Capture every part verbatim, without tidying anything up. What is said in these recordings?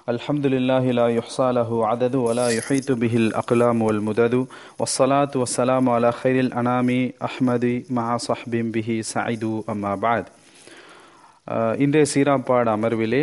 الحمد لله لا يحصى له عدد ولا يحيط به الأقلام والمدد والصلاة والسلام على خير الأنام أحمد مع صحب به سعيد أما بعد. இன்றைய சீராப்பாடு அமர்விலே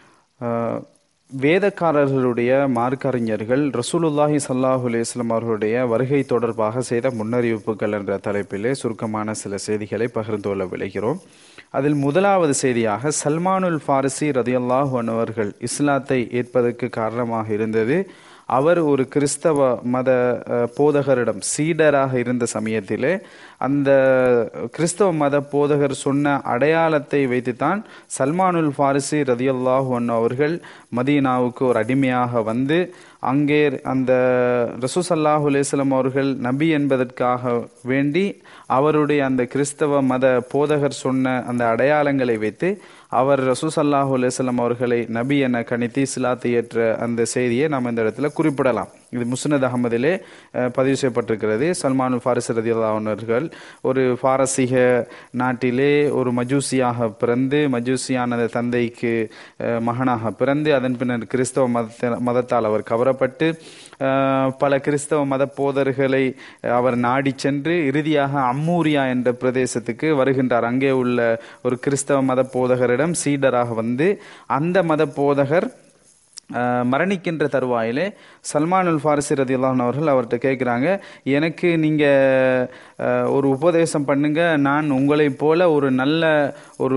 வேதக்காரர்களுடைய மார்க்கறிஞர்கள் ரசூலுல்லாஹி ஸல்லல்லாஹு அலைஹி வஸல்லம் அவர்களுடைய வருகை தொடர்பாக செய்த முன்னறிவிப்புகள் என்ற தலைப்பிலே சுருக்கமான சில செய்திகளை பகிர்ந்து கொள்ள விளைகிறோம். அதில் முதலாவது செய்தியாக சல்மானுல் ஃபாரிசி ரதியல்லாஹு அன்ஹு அவர்கள் இஸ்லாத்தை ஏற்பதற்கு காரணமாக இருந்தது அவர் ஒரு கிறிஸ்தவ மத போதகரிடம் சீடராக இருந்த சமயத்திலே அந்த கிறிஸ்தவ மத போதகர் சொன்ன அடையாளத்தை வைத்துத்தான் சல்மானுல் ஃபாரிசி ரதியல்லாஹு அன்ஹு அவர்கள் மதீனாவுக்கு ஒரு அடிமையாக வந்து அங்கே அந்த ரசூல் ஸல்லல்லாஹு அலைஹி வஸல்லம் அவர்கள் நபி என்பதற்காக வேண்டி அவருடைய அந்த கிறிஸ்தவ மத போதகர் சொன்ன அந்த அடையாளங்களை வைத்து அவர் ரசூல் ஸல்லல்லாஹு அலைஹி வஸல்லம் அவர்களை நபி என கணித்து இஸ்லாத்தை ஏற்ற அந்த செய்தியை நாம் இந்த இடத்துல குறிப்பிடலாம். இது முஸ்னத் அஹமதிலே பதிவு செய்யப்பட்டிருக்கிறது. சல்மானுல் ஃபாரிசி ரலியல்லாஹு அன்ஹு அவர்கள் ஒரு பாரசீக நாட்டிலே ஒரு மஜூசியாக பிறந்து மஜூசியான தந்தைக்கு மகனாக பிறந்து அதன் பின்னர் கிறிஸ்தவ மத மதத்தால் அவர் கவரப்பட்டு பல கிறிஸ்தவ மத போதர்களை அவர் நாடி சென்று இறுதியாக அம்மூரியா என்ற பிரதேசத்துக்கு வருகின்றார். அங்கே உள்ள ஒரு கிறிஸ்தவ மத போதகரிடம் சீடராக வந்து அந்த மத போதகர் மரணிக்கின்ற தருவாயிலே சல்மானுல் ஃபாரிசி ரலியல்லாஹு அன்ஹு அவர்கள் அவர்கிட்ட கேட்குறாங்க, எனக்கு நீங்கள் ஒரு உபதேசம் பண்ணுங்க, நான் உங்களைப் போல ஒரு நல்ல ஒரு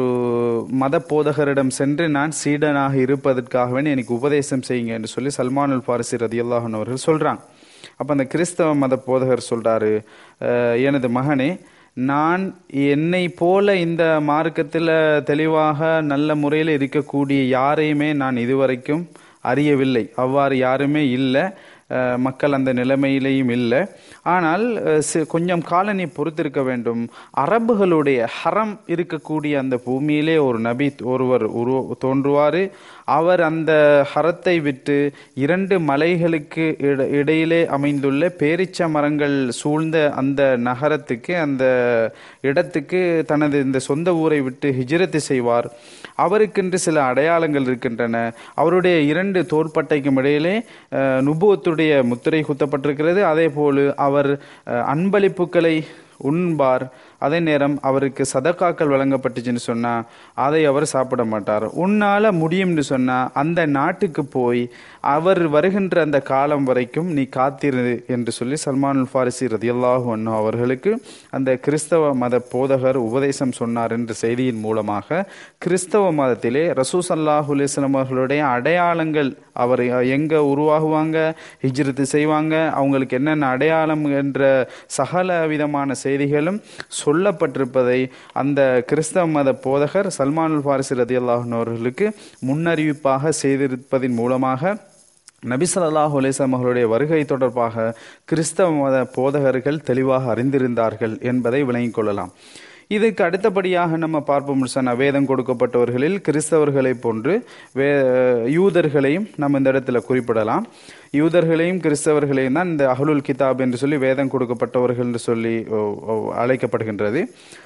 மத போதகரிடம் சென்று நான் சீடனாக இருப்பதற்காக வேண்டி எனக்கு உபதேசம் செய்யுங்க என்று சொல்லி சல்மானுல் ஃபாரிசி ரலியல்லாஹு அன்ஹு அவர்கள் சொல்கிறாங்க. அப்போ அந்த கிறிஸ்தவ மத போதகர் சொல்கிறாரு, எனது மகனே, நான் என்னை போல இந்த மார்க்கத்தில் தெளிவாக நல்ல முறையில் இருக்கக்கூடிய யாரையுமே நான் இதுவரைக்கும் அறியவில்லை. அவ்வாறு யாருமே இல்லை, மக்கள் அந்த நிலைமையிலையும் இல்லை. ஆனால் கொஞ்சம் காலம் நீ பொறுத்திருக்க வேண்டும். அரபுகளுடைய ஹரம் இருக்கக்கூடிய அந்த பூமியிலே ஒரு நபி ஒருவர் உரு தோன்றுவார். அவர் அந்த ஹரத்தை விட்டு இரண்டு மலைகளுக்கு இடையிலே அமைந்துள்ள பேரிச்ச மரங்கள் சூழ்ந்த அந்த நகரத்துக்கு அந்த இடத்துக்கு தனது இந்த சொந்த ஊரை விட்டு ஹிஜ்ரத்து செய்வார். அவருக்கென்று சில அடையாளங்கள் இருக்கின்றன. அவருடைய இரண்டு தோள்பட்டைக்கும் இடையிலே நுபுவத்துடைய முத்திரை குத்தப்பட்டிருக்கிறது. அதே போல அவர் அன்பளிப்புகளை உண்பார். அதே நேரம் அவருக்கு சதக்காக்கள் வழங்கப்பட்டுச்சுன்னு சொன்னால் அதை அவர் சாப்பிட மாட்டார். உன்னால் முடியும்னு சொன்னால் அந்த நாட்டுக்கு போய் அவர் வருகின்ற அந்த காலம் வரைக்கும் நீ காத்திரு என்று சொல்லி சல்மானுல் ஃபாரிசி ரலியல்லாஹு அன்ஹு அவர்களுக்கு அந்த கிறிஸ்தவ மத போதகர் உபதேசம் சொன்னார் என்ற செய்தியின் மூலமாக கிறிஸ்தவ மதத்திலே ரசூல் ஸல்லல்லாஹு அலைஹி வஸல்லம் அவர்களுடைய அடையாளங்கள், அவர் எங்கே உருவாகுவாங்க, ஹிஜ்ரத்து செய்வாங்க, அவங்களுக்கு என்னென்ன அடையாளம் என்ற சகல விதமான செய்திகளும் சொல்லப்பட்டிருப்பதை அந்த கிறிஸ்தவ மத போதகர் சல்மானுல் ஃபாரிசி ரலியல்லாஹு அன்ஹு அவர்களுக்கு முன்னறிவிப்பாக செய்திருப்பதின் மூலமாக நபி ஸல்லல்லாஹு அலைஹி வஸல்லம் அவர்களுடைய வருகை தொடர்பாக கிறிஸ்தவ மத போதகர்கள் தெளிவாக அறிந்திருந்தார்கள் என்பதை விளங்கிக் கொள்ளலாம். இதுக்கு அடுத்தபடியாக நம்ம பார்ப்போம் சொன்ன வேதம் கொடுக்கப்பட்டவர்களில் கிறிஸ்தவர்களை போன்று வே யூதர்களையும் நம்ம இந்த இடத்துல குறிப்பிடலாம். யூதர்களையும் கிறிஸ்தவர்களையும் தான் இந்த அஹ்லுல் கிதாப் என்று சொல்லி வேதம் கொடுக்கப்பட்டவர்கள் என்று சொல்லி அழைக்கப்படுகின்றது.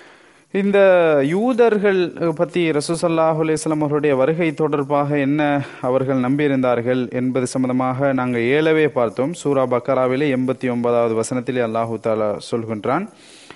இந்த யூதர்கள் பற்றி ரசூல் ஸல்லல்லாஹு அலைஹி வஸல்லம் அவர்களுடைய வருகை தொடர்பாக என்ன அவர்கள் நம்பியிருந்தார்கள் என்பது சம்பந்தமாக நாங்கள் ஏலவே பார்த்தோம். சூரா பக்கராவிலே எண்பத்தி ஒன்பதாவது வசனத்திலே அல்லாஹு தஆலா சொல்கின்றான்,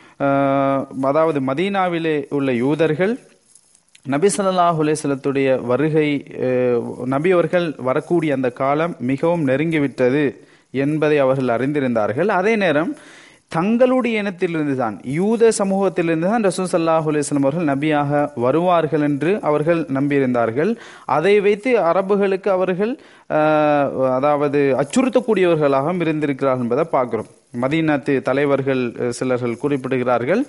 அதாவது மதீனாவிலே உள்ள யூதர்கள் நபி ஸல்லல்லாஹு அலைஹி வஸல்லத்துடைய வருகை, நபி அவர்கள் வரக்கூடிய அந்த காலம் மிகவும் நெருங்கிவிட்டது என்பதை அவர்கள் அறிந்திருந்தார்கள். அதே நேரம் தங்களுடைய இனத்திலிருந்து தான், யூத சமூகத்திலிருந்து தான் ரசூல் ஸல்லல்லாஹு அலைஹி வஸல்லம் அவர்கள் நபியாக வருவார்கள் என்று அவர்கள் நம்பியிருந்தார்கள். அதை வைத்து அரபுகளுக்கு அவர்கள் அதாவது அச்சுறுத்தக்கூடியவர்களாகவும் இருந்திருக்கிறார்கள் என்பதை பார்க்கிறோம். மதீனத்து தலைவர்கள் சிலர்கள் குறிப்பிடுகிறார்கள்,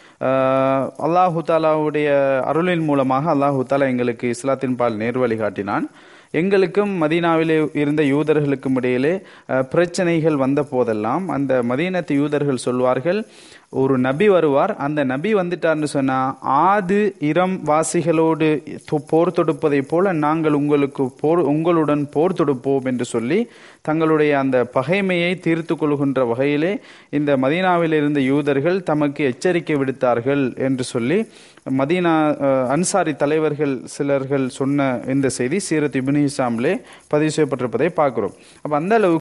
அல்லாஹு தாலாவுடைய அருளின் மூலமாக அல்லாஹு தாலா எங்களுக்கு இஸ்லாத்தின் பால் நேர்வழி காட்டினான். எங்களுக்கும் மதீனாவிலே இருந்த யூதர்களுக்கும் இடையிலே பிரச்சனைகள் வந்த போதெல்லாம் அந்த மதீனத்து யூதர்கள் சொல்வார்கள், ஒரு நபி வருவார், அந்த நபி வந்துட்டார்னு சொன்னால் ஆது இரம் வாசிகளோடு போர் தொடுப்பதை போல நாங்கள் உங்களுக்கு போர் உங்களுடன் போர் தொடுப்போம் என்று சொல்லி தங்களுடைய அந்த பகைமையை தீர்த்து கொள்கின்ற வகையிலே இந்த மதீனாவில் இருந்த யூதர்கள் தமக்கு எச்சரிக்கை விடுத்தார்கள் என்று சொல்லி மதீனா அஹ், அன்சாரி தலைவர்கள் சிலர்கள் சொன்ன இந்த செய்தி சீரத் இப்னு ஹிஷாம்லே பதிவு செய்யப்பட்டிருப்பதை பார்க்கிறோம். அப்போ அந்த அளவுக்கு